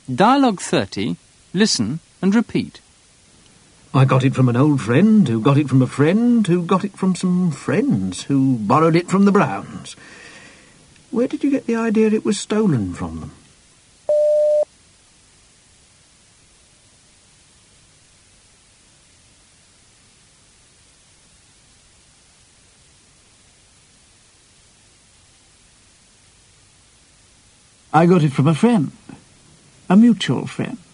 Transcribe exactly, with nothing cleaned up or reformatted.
Dialogue thirty. Listen and repeat. I got it from an old friend who got it from a friend who got it from some friends who borrowed it from the Browns. Where did you get the idea it was stolen from them? I got it from a friend, a mutual friend.